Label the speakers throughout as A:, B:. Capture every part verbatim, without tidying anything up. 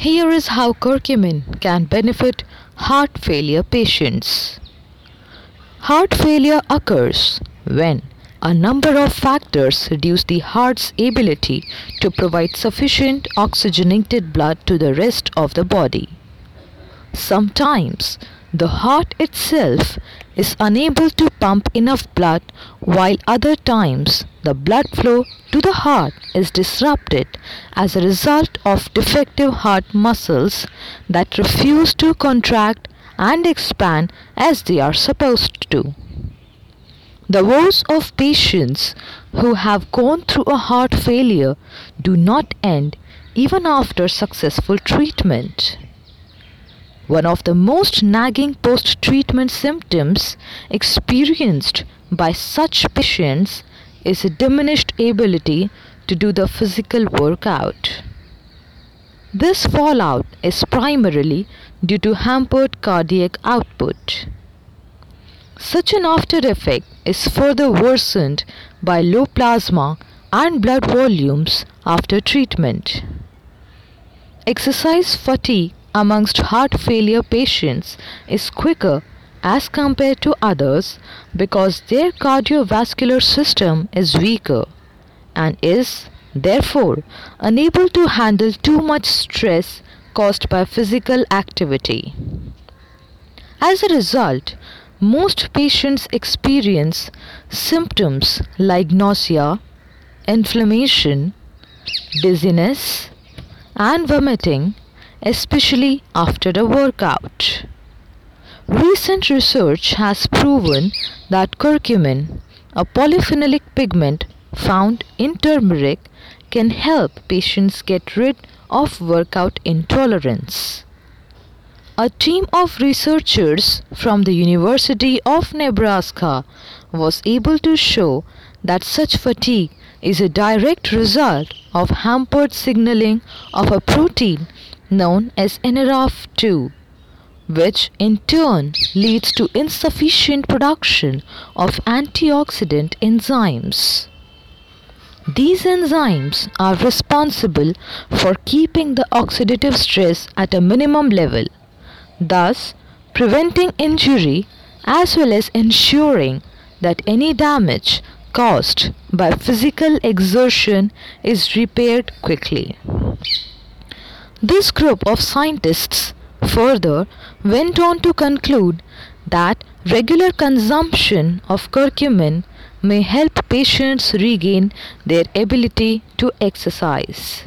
A: Here is how curcumin can benefit heart failure patients. Heart failure occurs when a number of factors reduce the heart's ability to provide sufficient oxygenated blood to the rest of the body. Sometimes the heart itself is unable to pump enough blood, while other times the blood flow to the heart is disrupted as a result of defective heart muscles that refuse to contract and expand as they are supposed to. The woes of patients who have gone through a heart failure do not end even after successful treatment. One of the most nagging post-treatment symptoms experienced by such patients is a diminished ability to do the physical workout. This fallout is primarily due to hampered cardiac output. Such an after effect is further worsened by low plasma and blood volumes after treatment. Exercise fatigue amongst heart failure patients is quicker as compared to others because their cardiovascular system is weaker and is, therefore, unable to handle too much stress caused by physical activity. As a result, most patients experience symptoms like nausea, inflammation, dizziness, and vomiting, especially after a workout. Recent research has proven that curcumin, a polyphenolic pigment found in turmeric, can help patients get rid of workout intolerance. A team of researchers from the University of Nebraska was able to show that such fatigue is a direct result of hampered signaling of a protein known as N R F two, which in turn leads to insufficient production of antioxidant enzymes. These enzymes are responsible for keeping the oxidative stress at a minimum level, thus preventing injury as well as ensuring that any damage caused by physical exertion is repaired quickly. This group of scientists further went on to conclude that regular consumption of curcumin may help patients regain their ability to exercise.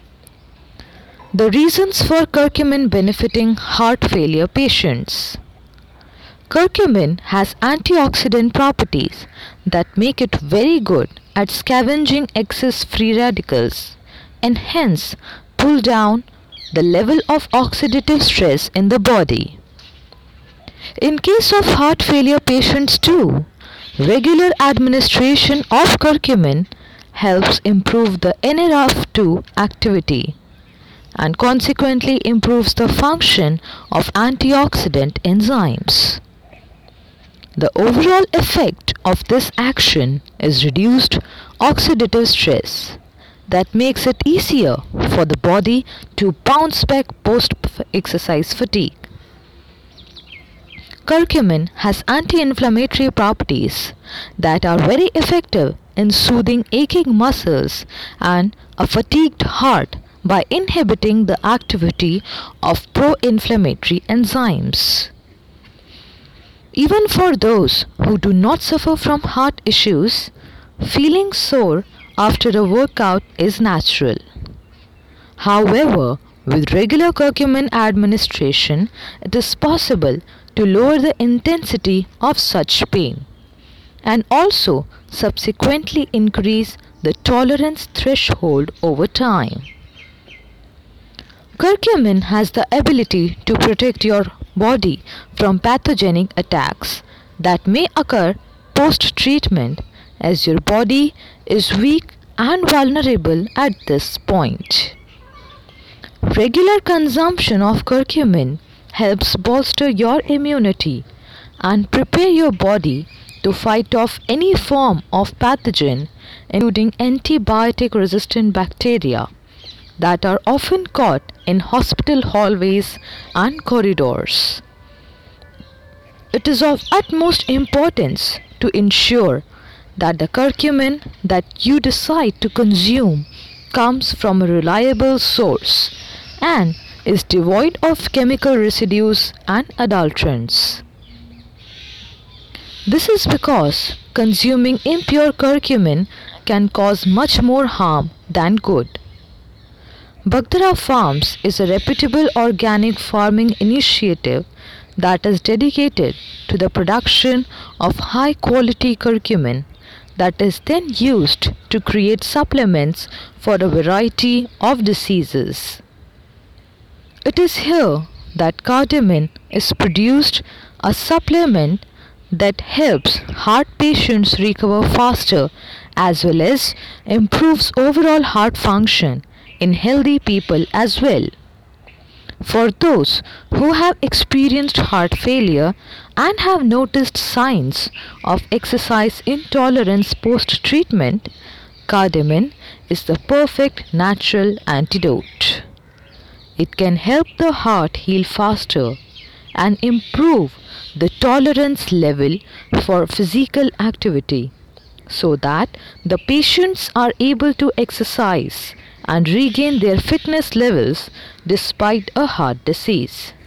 A: The reasons for curcumin benefiting heart failure patients. Curcumin has antioxidant properties that make it very good at scavenging excess free radicals and hence pull down the level of oxidative stress in the body. In case of heart failure patients too, regular administration of curcumin helps improve the N R F two activity and consequently improves the function of antioxidant enzymes. The overall effect of this action is reduced oxidative stress that makes it easier for the body to bounce back post-exercise fatigue. Curcumin has anti-inflammatory properties that are very effective in soothing aching muscles and a fatigued heart by inhibiting the activity of pro-inflammatory enzymes. Even for those who do not suffer from heart issues, feeling sore after a workout is natural. However, with regular curcumin administration, it is possible to lower the intensity of such pain and also subsequently increase the tolerance threshold over time. Curcumin has the ability to protect your body from pathogenic attacks that may occur post-treatment as your body is weak and vulnerable at this point. Regular consumption of curcumin helps bolster your immunity and prepare your body to fight off any form of pathogen, including antibiotic-resistant bacteria, that are often caught in hospital hallways and corridors. It is of utmost importance to ensure that the curcumin that you decide to consume comes from a reliable source and is devoid of chemical residues and adulterants. This is because consuming impure curcumin can cause much more harm than good. Bagdara Farms is a reputable organic farming initiative that is dedicated to the production of high quality curcumin that is then used to create supplements for a variety of diseases. It is here that cardamom is produced, a supplement that helps heart patients recover faster as well as improves overall heart function in healthy people as well. For those who have experienced heart failure and have noticed signs of exercise intolerance post-treatment, cardamom is the perfect natural antidote. It can help the heart heal faster and improve the tolerance level for physical activity so that the patients are able to exercise and regain their fitness levels despite a heart disease.